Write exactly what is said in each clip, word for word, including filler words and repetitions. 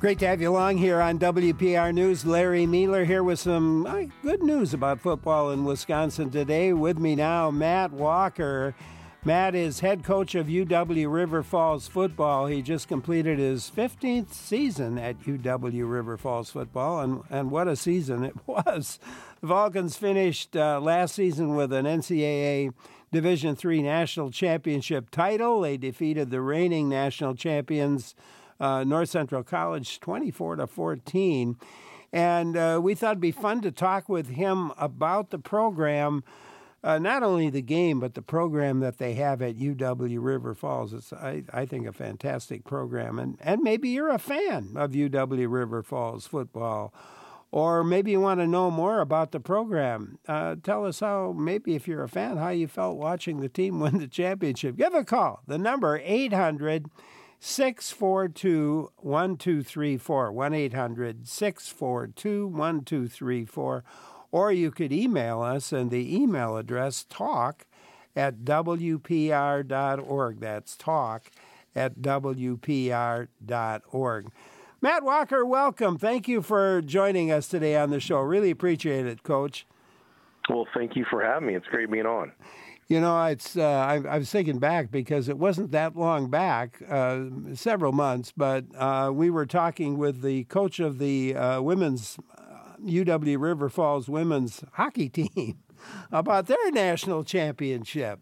Great to have you along here on W P R News. Larry Mealer here with some uh, good news about football in Wisconsin today. With me now, Matt Walker. Matt is head coach of U W River Falls football. He just completed his fifteenth season at U W River Falls football, and, and what a season it was. The Vulcans finished uh, last season with an N C double A Division three national championship title. They defeated the reigning national champions, uh, North Central College, twenty-four to fourteen. And uh, we thought it'd be fun to talk with him about the program. Uh, not only the game, but the program that they have at U W River Falls. It's, I, I think, a fantastic program. And, and maybe you're a fan of U W River Falls football, or maybe you want to know more about the program. Uh, tell us how, maybe if you're a fan, how you felt watching the team win the championship. Give a call. The number, eight hundred, six four two, one two three four, one eight hundred, six four two, one two three four. Or you could email us, and the email address, talk at W P R dot org. That's talk at W P R dot org. Matt Walker, welcome. Thank you for joining us today on the show. Really appreciate it, Coach. Well, thank you for having me. It's great being on. You know, it's uh, I, I was thinking back because it wasn't that long back, uh, several months, but uh, we were talking with the coach of the uh, women's U W River Falls women's hockey team about their national championship.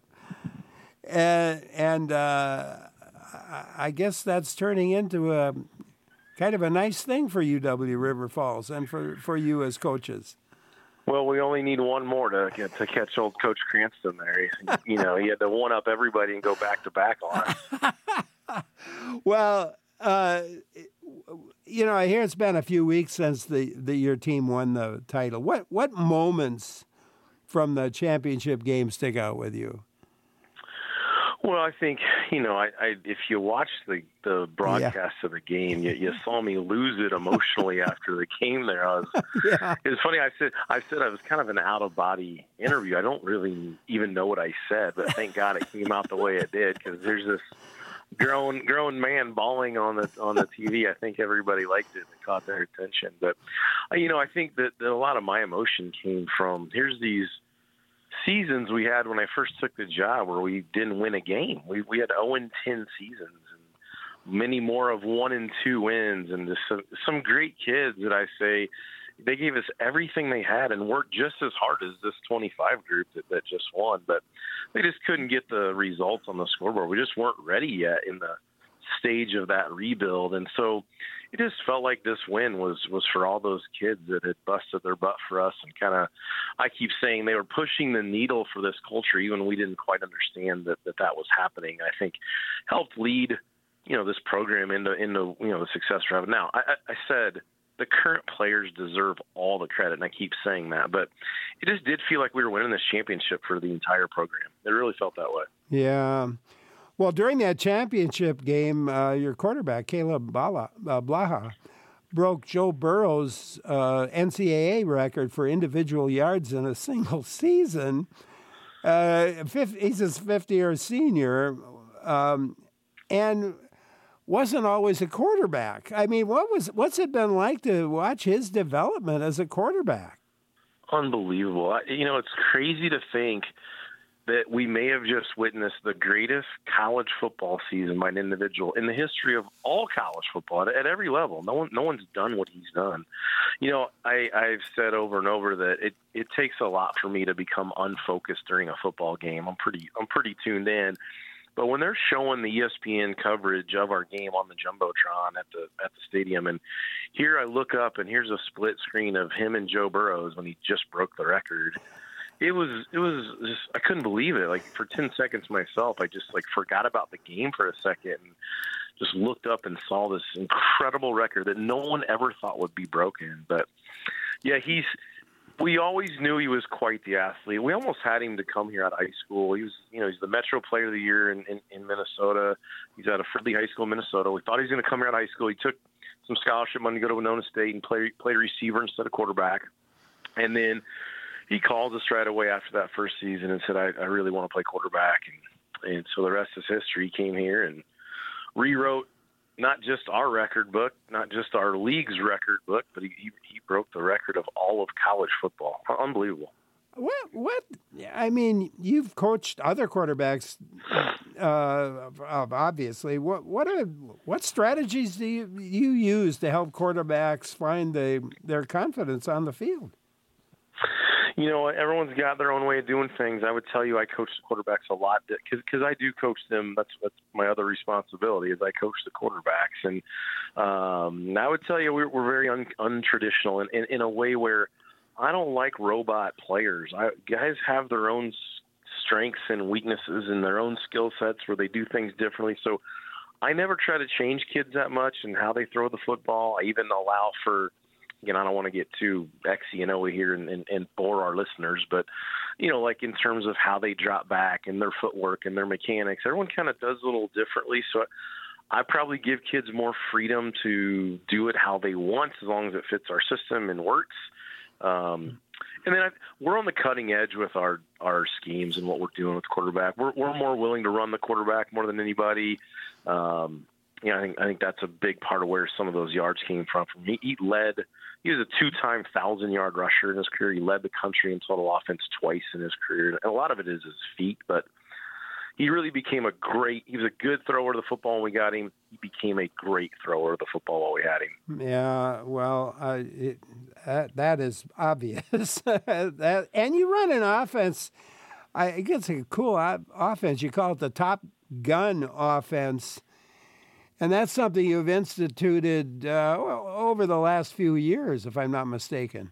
Uh, and uh, I guess that's turning into a kind of a nice thing for U W River Falls and for, for you as coaches. Well, we only need one more to get to catch old Coach Cranston there. You know, he had to one up everybody and go back to back on us. Well, uh, you know, I hear it's been a few weeks since the, the your team won the title. What what moments from the championship game stick out with you? Well, I think, you know, I, I if you watch the, the broadcast yeah. of the game, you, you saw me lose it emotionally after the game there. I was, yeah. It was funny. I said I said I was kind of an out-of-body interview. I don't really even know what I said, but thank God it came out the way it did, because there's this grown grown man bawling on the on the T V. I think everybody liked it and caught their attention. But, you know, I think that, that a lot of my emotion came from, here's these seasons we had when I first took the job where we didn't win a game. We we had oh and ten seasons, and many more of one and two wins, and just some, some great kids that I say they gave us everything they had and worked just as hard as this twenty-five group that, that just won, but they just couldn't get the results on the scoreboard. We just weren't ready yet in the stage of that rebuild. And so it just felt like this win was, was for all those kids that had busted their butt for us, and kind of, I keep saying they were pushing the needle for this culture, even when we didn't quite understand that that, that was happening. I think helped lead, you know, this program into, into, you know, the success we're having now. I, I, I said, the current players deserve all the credit, and I keep saying that, but it just did feel like we were winning this championship for the entire program. It really felt that way. Yeah. Well, during that championship game, uh, your quarterback, Caleb Bala, uh, Blaha, broke Joe Burrow's uh, N C double A record for individual yards in a single season. Uh, fifty, he's his fifth-year senior, um, and wasn't always a quarterback. I mean, what was what's it been like to watch his development as a quarterback? Unbelievable. You know, it's crazy to think that we may have just witnessed the greatest college football season by an individual in the history of all college football at, at every level. No one, no one's done what he's done. You know, I, I've said over and over that it, it takes a lot for me to become unfocused during a football game. I'm pretty, I'm pretty tuned in. But when they're showing the E S P N coverage of our game on the Jumbotron at the at the stadium, and here I look up and here's a split screen of him and Joe Burrows when he just broke the record. It was it was just, I couldn't believe it. Like, for ten seconds myself, I just like forgot about the game for a second and just looked up and saw this incredible record that no one ever thought would be broken. But yeah, he's. We always knew he was quite the athlete. We almost had him to come here out of high school. He was, you know, he's the Metro Player of the Year in, in, in Minnesota. He's out of Fridley High School, Minnesota. We thought he was going to come here out of high school. He took some scholarship money to go to Winona State and play play receiver instead of quarterback. And then he called us right away after that first season and said, I, I really want to play quarterback. And, and so the rest is history. He came here and rewrote not just our record book, not just our league's record book, but he, he, he broke the record of all of college football. Unbelievable. What, what, I mean, you've coached other quarterbacks, uh, obviously. What, what are, what strategies do you, you use to help quarterbacks find the, their confidence on the field? You know, everyone's got their own way of doing things. I would tell you I coach the quarterbacks a lot because because I do coach them. That's that's my other responsibility is I coach the quarterbacks. And um, I would tell you we're, we're very un, untraditional in, in, in a way where I don't like robot players. I, guys have their own strengths and weaknesses and their own skill sets where they do things differently. So I never try to change kids that much and how they throw the football. I even allow for – Again, I don't want to get too Xy and O here and, and, and bore our listeners, but, you know, like in terms of how they drop back and their footwork and their mechanics, everyone kind of does a little differently. So I probably give kids more freedom to do it how they want as long as it fits our system and works. Um, and then I, we're on the cutting edge with our, our schemes and what we're doing with quarterback. We're, we're more willing to run the quarterback more than anybody. Um, you know, I think I think that's a big part of where some of those yards came from. From he, he led, he was a two-time thousand-yard rusher in his career. He led the country in total offense twice in his career, and a lot of it is his feet. But he really became a great. He was a good thrower of the football when we got him. He became a great thrower of the football while we had him. Yeah, well, uh, it, that that is obvious. that, and you run an offense. I guess a cool offense. You call it the Top Gun offense. And that's something you've instituted uh, over the last few years, if I'm not mistaken.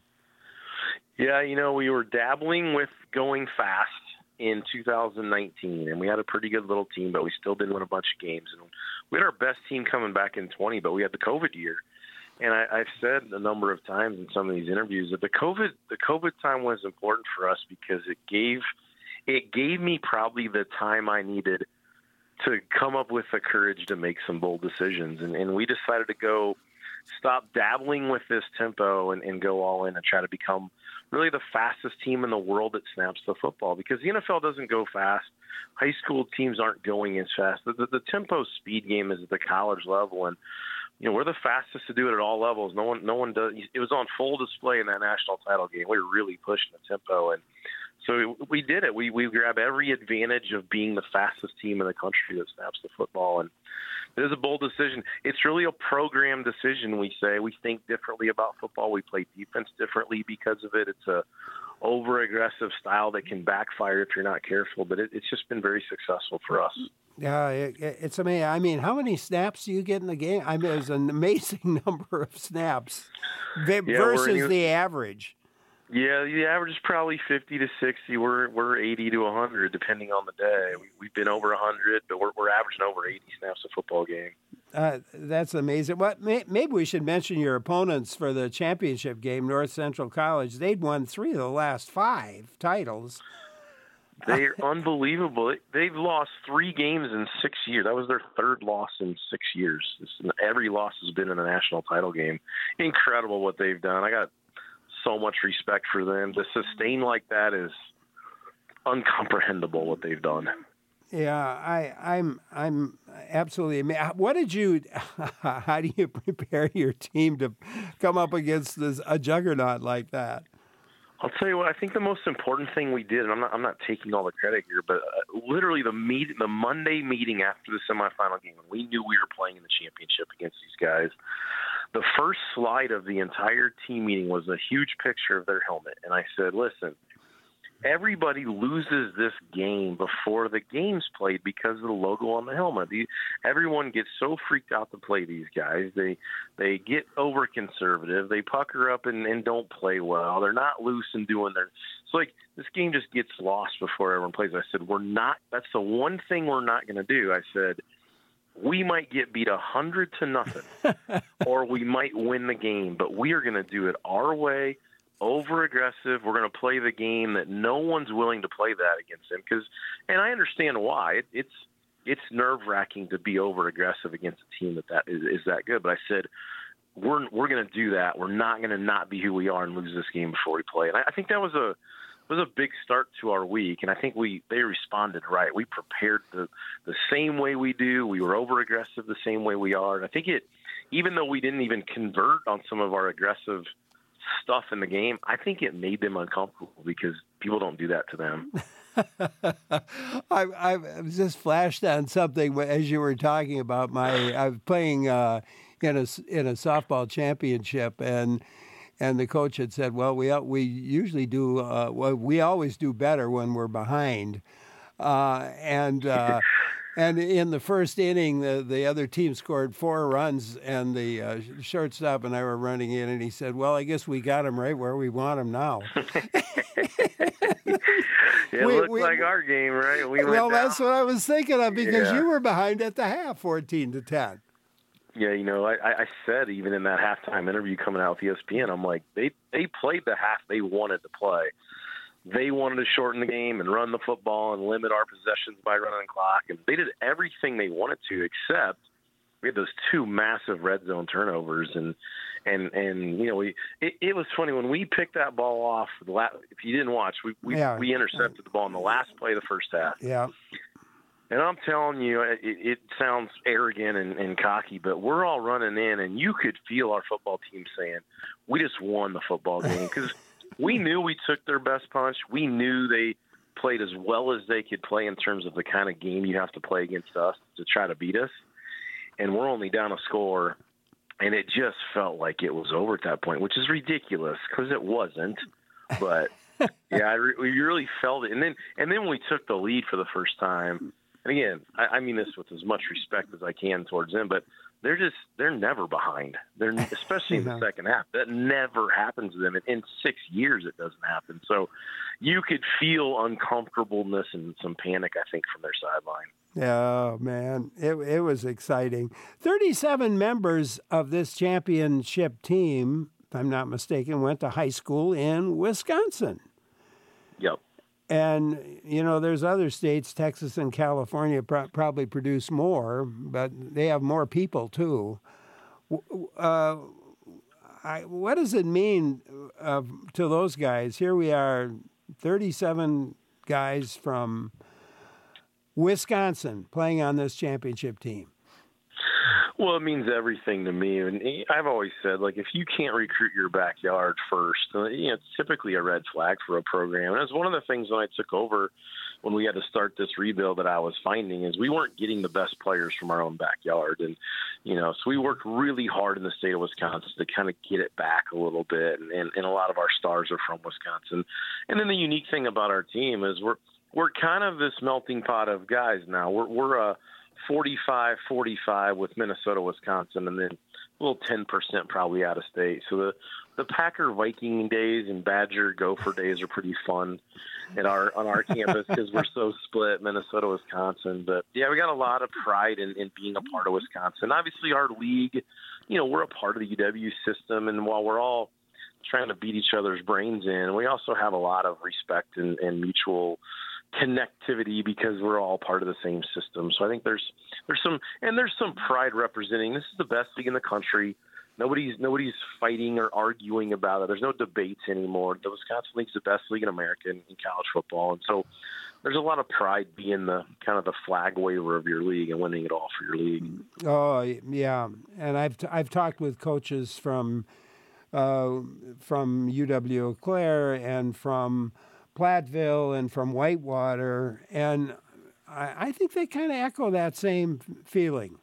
Yeah, you know, we were dabbling with going fast in two thousand nineteen, and we had a pretty good little team, but we still didn't win a bunch of games. And we had our best team coming back in twenty, but we had the COVID year. And I, I've said a number of times in some of these interviews that the COVID the COVID time was important for us because it gave it gave me probably the time I needed to come up with the courage to make some bold decisions. And, and we decided to go stop dabbling with this tempo and, and go all in and try to become really the fastest team in the world that snaps the football, because the N F L doesn't go fast. High school teams aren't going as fast. The, the, the tempo speed game is at the college level. And, you know, we're the fastest to do it at all levels. No one, no one does. It was on full display in that national title game. We were really pushing the tempo, and so we did it. We we grab every advantage of being the fastest team in the country that snaps the football. And it is a bold decision. It's really a program decision, we say. We think differently about football. We play defense differently because of it. It's a over-aggressive style that can backfire if you're not careful, but it, it's just been very successful for us. Yeah, it, it's amazing. I mean, how many snaps do you get in the game? I mean, there's an amazing number of snaps versus yeah, the average. Yeah, the average is probably fifty to sixty. We're we're eighty to one hundred, depending on the day. We, we've been over one hundred, but we're we're averaging over eighty snaps a football game. Uh, that's amazing. What may, maybe we should mention your opponents for the championship game, North Central College. They'd won three of the last five titles. They're unbelievable. They've lost three games in six years. That was their third loss in six years. Every loss has been in a national title game. Incredible what they've done. I got so much respect for them. To sustain like that is uncomprehendable what they've done. Yeah, I, I'm, I'm absolutely amazed. What did you? How do you prepare your team to come up against this, a juggernaut like that? I'll tell you what. I think the most important thing we did, and I'm not, I'm not taking all the credit here, but uh, literally the meet, the Monday meeting after the semifinal game, when we knew we were playing in the championship against these guys, the first slide of the entire team meeting was a huge picture of their helmet, and I said, "Listen, everybody loses this game before the game's played because of the logo on the helmet. The, everyone gets so freaked out to play these guys. They they get over conservative. They pucker up and, and don't play well. They're not loose and doing their. It's like this game just gets lost before everyone plays." I said, "We're not. That's the one thing we're not going to do." I said, "We might get beat a hundred to nothing, or we might win the game, but we are going to do it our way." Over aggressive. We're going to play the game that no one's willing to play that against them. Because, and I understand why. It, it's it's nerve wracking to be over aggressive against a team that, that is, is that good. But I said we're we're going to do that. We're not going to not be who we are and lose this game before we play. And I, I think that was a was a big start to our week, and I think we they responded right. We prepared the the same way we do. We were over aggressive the same way we are, and I think it, even though we didn't even convert on some of our aggressive stuff in the game, I think it made them uncomfortable because people don't do that to them. I, I just flashed on something as you were talking about my. I was playing uh, in a in a softball championship, and and the coach had said, "Well, we we usually do. Uh, well, we always do better when we're behind." Uh, and uh, and in the first inning, the the other team scored four runs, and the uh, shortstop and I were running in, and he said, "Well, I guess we got him right where we want him now." It we, looked we, like our game, right? We well, went that's down. what I was thinking of because yeah. you were behind at the half, fourteen to ten. Yeah, you know, I, I said even in that halftime interview coming out with E S P N, I'm like, they they played the half they wanted to play. They wanted to shorten the game and run the football and limit our possessions by running the clock, and they did everything they wanted to, except we had those two massive red zone turnovers, and and and you know we it, it was funny when we picked that ball off. The last, if you didn't watch, we we, yeah. we intercepted the ball in the last play of the first half. Yeah. And I'm telling you, it, it sounds arrogant and, and cocky, but we're all running in, and you could feel our football team saying, "We just won the football game," because we knew we took their best punch. We knew they played as well as they could play in terms of the kind of game you have to play against us to try to beat us. And we're only down a score, and it just felt like it was over at that point, which is ridiculous because it wasn't. But yeah, I re- we really felt it. And then, and then when we took the lead for the first time, and again, I, I mean this with as much respect as I can towards them, but they're just they're never behind. They're especially in the second half. That never happens to them. In, in six years, it doesn't happen. So you could feel uncomfortableness and some panic, I think, from their sideline. Oh, man, it it was exciting. thirty-seven members of this championship team, if I'm not mistaken, went to high school in Wisconsin. Yep. And, you know, there's other states, Texas and California, pro- probably produce more, but they have more people, too. Uh, I, what does it mean uh, to those guys? Here we are, thirty-seven guys from Wisconsin playing on this championship team. Well, it means everything to me. And I've always said, like, if you can't recruit your backyard first, you know, it's typically a red flag for a program. And it's one of the things when I took over, when we had to start this rebuild, that I was finding is we weren't getting the best players from our own backyard. And, you know, so we worked really hard in the state of Wisconsin to kind of get it back a little bit. And, and, and a lot of our stars are from Wisconsin. And then the unique thing about our team is we're, we're kind of this melting pot of guys now. We're, we're a forty-five forty-five with Minnesota, Wisconsin, and then a little ten percent probably out of state. So the, the Packer Viking days and Badger Gopher days are pretty fun at our on our campus because we're so split, Minnesota, Wisconsin. But, yeah, we got a lot of pride in, in being a part of Wisconsin. Obviously, our league, you know, we're a part of the U W system, and while we're all trying to beat each other's brains in, we also have a lot of respect and, and mutual connectivity because we're all part of the same system. So I think there's there's some and there's some pride representing this is the best league in the country. Nobody's nobody's fighting or arguing about it. There's no debates anymore. The Wisconsin League's the best league in America in, in college football, and so there's a lot of pride being the kind of the flag waver of your league and winning it all for your league. Oh yeah, and I've t- I've talked with coaches from uh, from U W Eau Claire and from Platteville and from Whitewater, and I, I think they kind of echo that same feeling.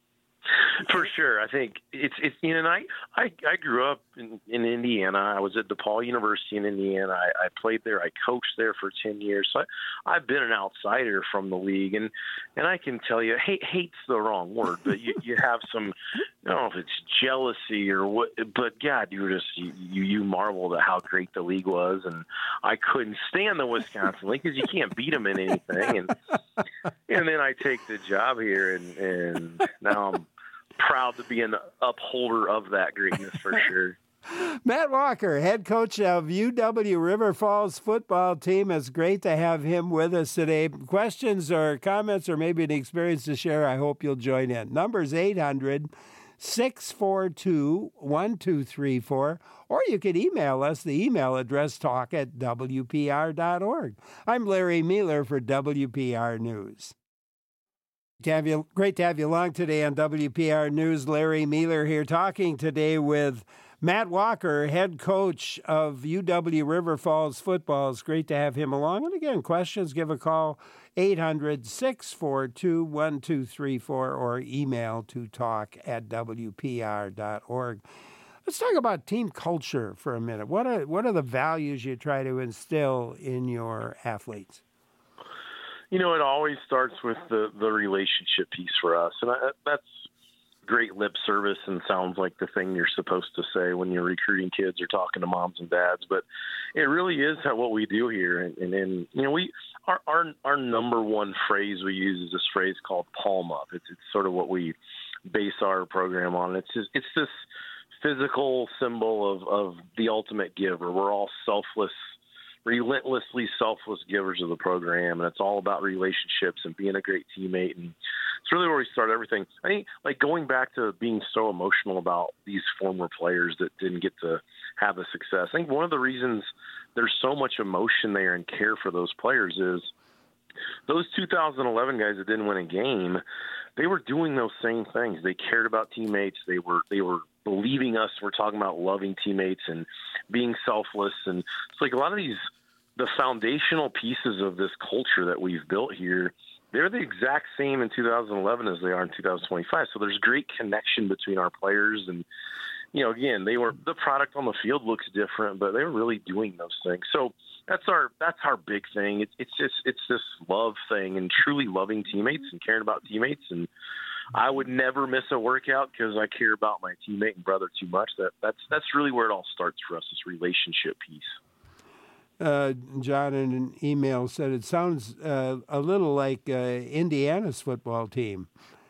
For sure. I think it's, it's you know, and I, I, I grew up in, in Indiana. I was at DePaul University in Indiana. I, I played there. I coached there for ten years. So I, I've been an outsider from the league. And, and I can tell you, hate, hate's the wrong word, but you, you have some, I don't know if it's jealousy or what, but God, you were just, you, you marveled at how great the league was. And I couldn't stand the Wisconsin League because you can't beat them in anything. And, and then I take the job here and, and now I'm proud to be an upholder of that greatness for sure. Matt Walker, head coach of U W River Falls football team. It's great to have him with us today. Questions or comments or maybe an experience to share, I hope you'll join in. Number's eight hundred, six four two, one two three four, or you could email us. The email address, talk at W P R dot org. I'm Larry Mealer for W P R News. To have you, great to have you along today on W P R News. Larry Mealer here, talking today with Matt Walker, head coach of U W River Falls football. It's great to have him along. And again, questions, give a call, eight hundred, six four two, one two three four, or email to talk at W P R dot org. Let's talk about team culture for a minute. What are, what are the values you try to instill in your athletes? You know, it always starts with the, the relationship piece for us. And I, that's great lip service and sounds like the thing you're supposed to say when you're recruiting kids or talking to moms and dads. But it really is how, what we do here. And, and, and you know, we our, our our number one phrase we use is this phrase called palm up. It's, it's sort of what we base our program on. It's just, it's this physical symbol of, of the ultimate giver. We're all selfless, relentlessly selfless givers of the program, and it's all about relationships and being a great teammate. And it's really where we start everything. I think, like, going back to being so emotional about these former players that didn't get to have the success, I think one of the reasons there's so much emotion there and care for those players is those two thousand eleven guys that didn't win a game, they were doing those same things. They cared about teammates. They were they were believing us. We're talking about loving teammates and being selfless. And it's like a lot of these, the foundational pieces of this culture that we've built here, they're the exact same in two thousand eleven as they are in two thousand twenty-five. So there's great connection between our players. And, you know, again, they were, the product on the field looks different, but they were really doing those things. So that's our, that's our big thing. It's, it's just, it's this love thing and truly loving teammates and caring about teammates. And I would never miss a workout because I care about my teammate and brother too much. That that's that's really where it all starts for us, this relationship piece. Uh, John, in an email, said it sounds uh, a little like uh, Indiana's football team.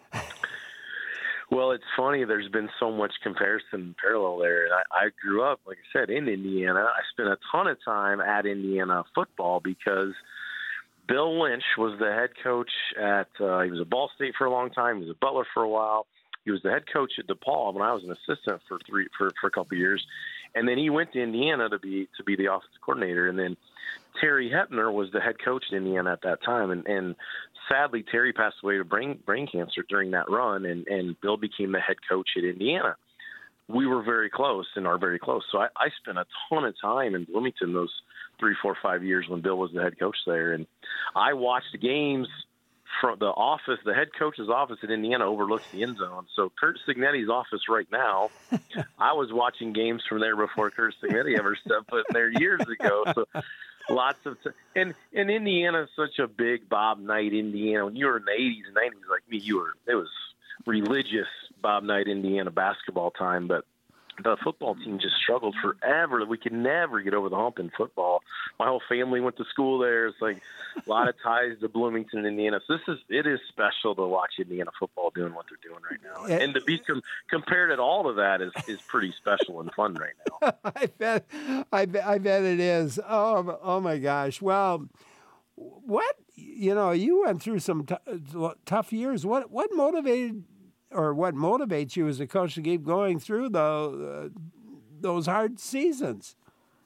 Well, it's funny. There's been so much comparison and parallel there. And I, I grew up, like I said, in Indiana. I spent a ton of time at Indiana football because Bill Lynch was the head coach at, uh, he was at Ball State for a long time. He was at Butler for a while. He was the head coach at DePaul when I was an assistant for three, for, for a couple of years. And then he went to Indiana to be, to be the offensive coordinator. And then Terry Hepner was the head coach in Indiana at that time. And, and sadly, Terry passed away to brain, brain cancer during that run. And, and Bill became the head coach at Indiana. We were very close and are very close. So I, I spent a ton of time in Bloomington those three, four, five years when Bill was the head coach there. And I watched games from the office. The head coach's office at Indiana overlooks the end zone. So Curt Cignetti's office right now, I was watching games from there before Curt Cignetti ever stepped foot in there years ago. So lots of t- and and Indiana's such a big Bob Knight, Indiana. When you were in the eighties and nineties like me, you were it was religious Bob Knight, Indiana basketball time. But the football team just struggled forever. We could never get over the hump in football. My whole family went to school there. It's like a lot of ties to Bloomington, Indiana. So this is it is special to watch Indiana football doing what they're doing right now, and, and to be com- compared at all to that is, is pretty special and fun right now. I bet, I bet, I bet it is. Oh, oh my gosh. Well, what you know, you went through some t- tough years. What what motivated? Or what motivates you as a coach to keep going through the, uh, those hard seasons?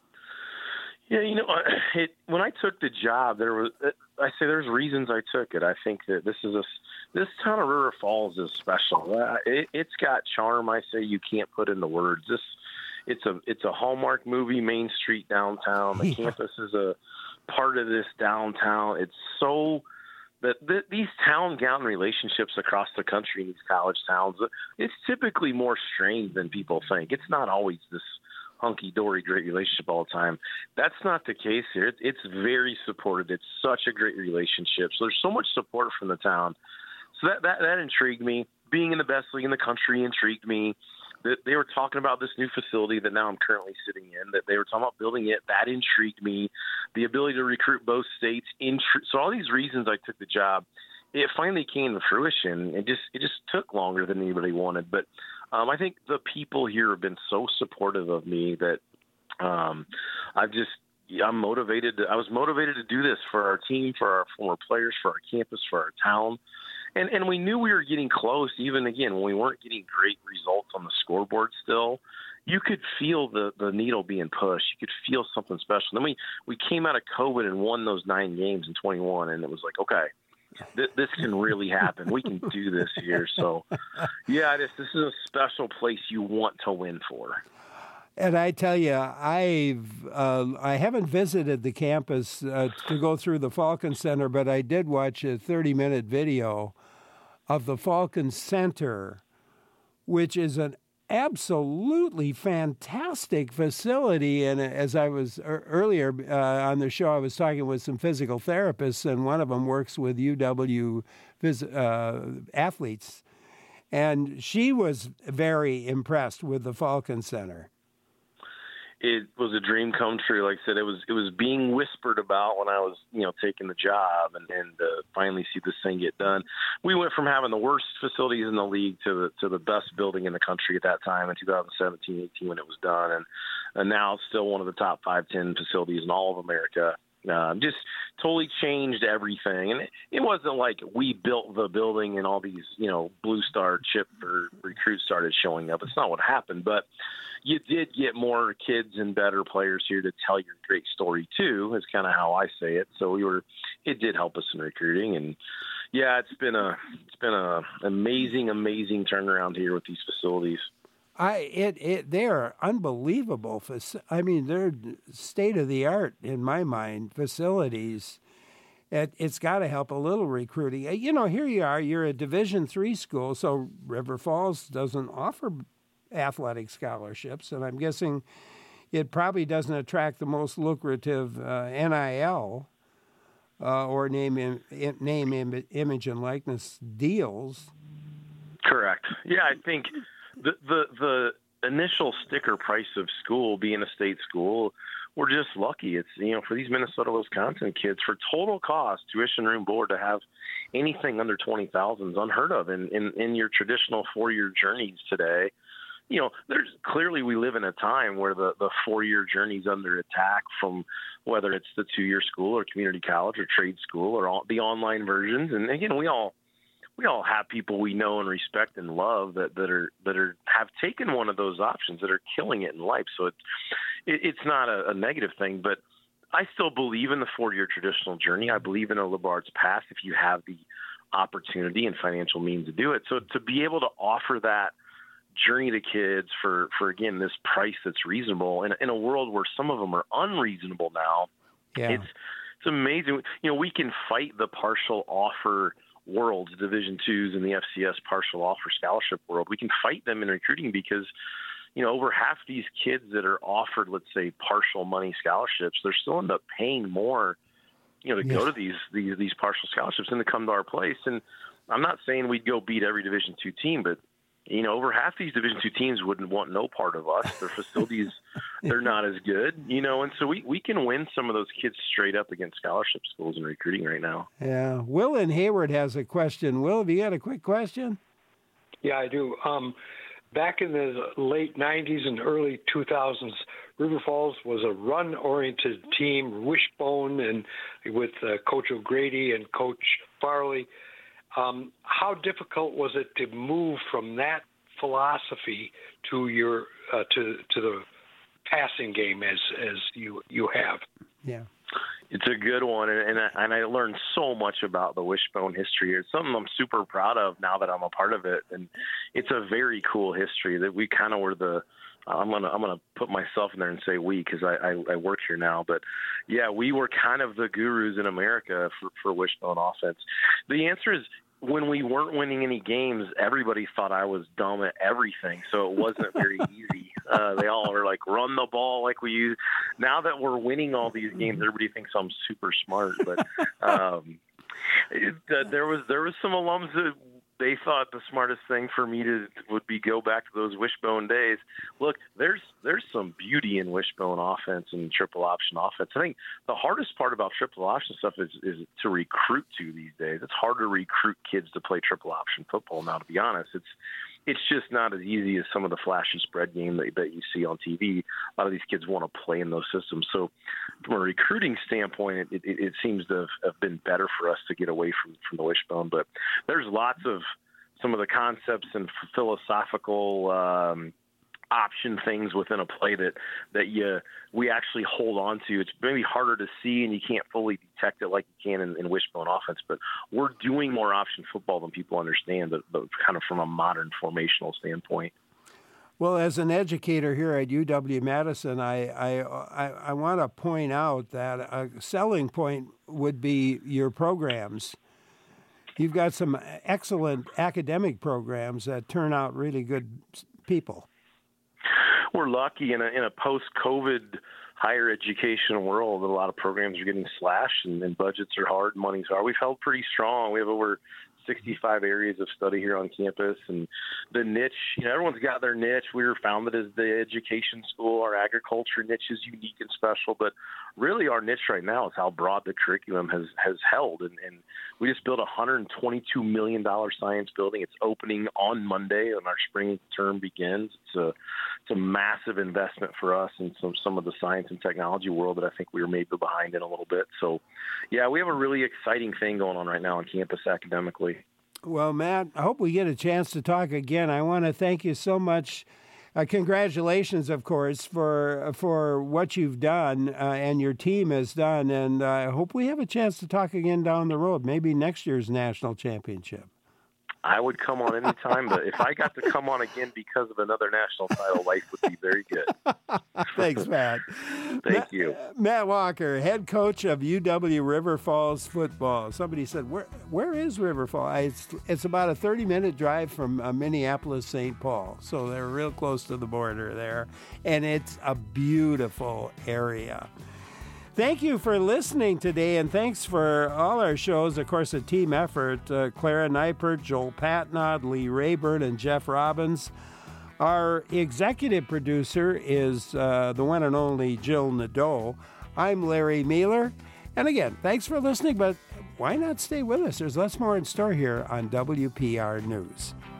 Yeah, you know, it, when I took the job, there was I say there's reasons I took it. I think that this is a this town of River Falls is special. Uh, it, it's got charm. I say you can't put into words. This it's a it's a Hallmark movie. Main Street downtown. The yeah. campus is a part of this downtown. It's so. That the, these town-gown relationships across the country in these college towns, it's typically more strained than people think. It's not always this hunky-dory great relationship all the time. That's not the case here. It, it's very supported. It's such a great relationship. So there's so much support from the town. So that, that, that intrigued me. Being in the best league in the country intrigued me. That they were talking about this new facility that now I'm currently sitting in, that they were talking about building it. That intrigued me. The ability to recruit both states. Intri- so all these reasons I took the job, it finally came to fruition. It just it just took longer than anybody wanted. But um, I think the people here have been so supportive of me that um, I've just I'm motivated. To, I was motivated to do this for our team, for our former players, for our campus, for our town. And and we knew we were getting close, even, again, when we weren't getting great results on the scoreboard still. You could feel the, the needle being pushed. You could feel something special. Then we, we came out of COVID and won those nine games in twenty-one, and it was like, okay, th- this can really happen. We can do this here. So, yeah, this, this is a special place you want to win for. And I tell you, I've uh, I haven't visited the campus uh, to go through the Falcon Center, but I did watch a thirty-minute video of the Falcon Center, which is an absolutely fantastic facility. And as I was er- earlier uh, on the show, I was talking with some physical therapists, and one of them works with U W phys- uh, athletes, and she was very impressed with the Falcon Center. It was a dream come true. Like I said, it was it was being whispered about when I was, you know, taking the job, and, and uh, finally see this thing get done. We went from having the worst facilities in the league to the to the best building in the country at that time in two thousand seventeen eighteen when it was done, and, and now it's still one of the top five, ten facilities in all of America. Uh, just totally changed everything. And it, it wasn't like we built the building and all these, you know, Blue Star chip or recruits started showing up. It's not what happened, but you did get more kids and better players here to tell your great story too, is kind of how I say it. So we were, it did help us in recruiting. And yeah, it's been a, it's been a amazing, amazing turnaround here with these facilities. I it it they're unbelievable. I mean, they're state of the art in my mind facilities. It, it's got to help a little recruiting. You know, here you are. You're a Division three school, so River Falls doesn't offer athletic scholarships, and I'm guessing it probably doesn't attract the most lucrative uh, N I L uh, or name in, name Im, image and likeness deals. Correct. Yeah, I think. The, the the initial sticker price of school, being a state school, we're just lucky. It's, you know, for these Minnesota, Wisconsin kids, for total cost, tuition, room, board, to have anything under twenty thousand is unheard of in, in, in your traditional four-year journeys today. You know, there's clearly we live in a time where the, the four-year journey is under attack from whether it's the two-year school or community college or trade school or all, the online versions. And again, we all we all have people we know and respect and love that, that are that are have taken one of those options that are killing it in life. So it, it it's not a, a negative thing, but I still believe in the four-year traditional journey. I believe in a Labard's path if you have the opportunity and financial means to do it. So to be able to offer that journey to kids for, for again, this price that's reasonable in, in a world where some of them are unreasonable now, yeah. it's it's amazing. You know, we can fight the partial offer worlds, Division twos and the F C S partial offer scholarship world. We can fight them in recruiting because, you know, over half these kids that are offered, let's say, partial money scholarships, they're still end up paying more, you know, to yes. go to these, these these partial scholarships and to come to our place. And I'm not saying we'd go beat every Division two team, but you know, over half these Division two teams wouldn't want no part of us. Their facilities, they're not as good, you know, and so we, we can win some of those kids straight up against scholarship schools in recruiting right now. Yeah. Will in Hayward has a question. Will, have you got a quick question? Yeah, I do. Um, back in the late nineties and early two thousands, River Falls was a run-oriented team, wishbone, and with uh, Coach O'Grady and Coach Farley. Um, how difficult was it to move from that philosophy to your uh, to to the passing game as as you you have? Yeah, it's a good one, and and I, and I learned so much about the wishbone history. It's something I'm super proud of now that I'm a part of it, and it's a very cool history that we kind of were the. I'm gonna I'm gonna put myself in there and say we because I, I I work here now, but yeah, we were kind of the gurus in America for, for wishbone offense. The answer is when we weren't winning any games, everybody thought I was dumb at everything, so it wasn't very easy. Uh, they all were like run the ball like we use. Now that we're winning all these games, everybody thinks I'm super smart, but um, it, uh, there was there was some alums that. They thought the smartest thing for me to would be go back to those wishbone days. Look, there's there's some beauty in wishbone offense and triple option offense. I think the hardest part about triple option stuff is, is to recruit to these days. It's hard to recruit kids to play triple option football now, to be honest. It's it's just not as easy as some of the flash and spread game that, that you see on T V. A lot of these kids want to play in those systems. So from a recruiting standpoint, it, it, it seems to have, have been better for us to get away from, from the wishbone. But there's lots of some of the concepts and philosophical um, option things within a play that, that you, we actually hold on to. It's maybe harder to see and you can't fully detect it like you can in, in wishbone offense, but we're doing more option football than people understand, but, but kind of from a modern formational standpoint. Well, as an educator here at U W-Madison, I, I, I, I want to point out that a selling point would be your programs. You've got some excellent academic programs that turn out really good people. We're lucky in a in a post-COVID higher education world that a lot of programs are getting slashed and, and budgets are hard, money's hard. We've held pretty strong. We have over sixty-five areas of study here on campus, and the niche, you know, everyone's got their niche. We were founded as the education school. Our agriculture niche is unique and special, but really our niche right now is how broad the curriculum has, has held. And, and we just built a one hundred twenty-two million dollars science building. It's opening on Monday when our spring term begins. It's a, it's a massive investment for us in some, some of the science and technology world that I think we were maybe behind in a little bit. So, yeah, we have a really exciting thing going on right now on campus academically. Well, Matt, I hope we get a chance to talk again. I want to thank you so much. Uh, congratulations, of course, for for what you've done uh, and your team has done. And uh, I hope we have a chance to talk again down the road, maybe next year's national championship. I would come on any time, but if I got to come on again because of another national title, life would be very good. Thanks, Matt. Thank Matt, you. Matt Walker, head coach of U W River Falls football. Somebody said, where where is River Falls? It's, it's about a thirty-minute drive from uh, Minneapolis, Saint Paul. So they're real close to the border there. And it's a beautiful area. Thank you for listening today, and thanks for all our shows. Of course, a team effort. Uh, Clara Neipert, Joel Patnod, Lee Rayburn, and Jeff Robbins. Our executive producer is uh, the one and only Jill Nadeau. I'm Larry Mueller. And again, thanks for listening, but why not stay with us? There's lots more in store here on W P R News.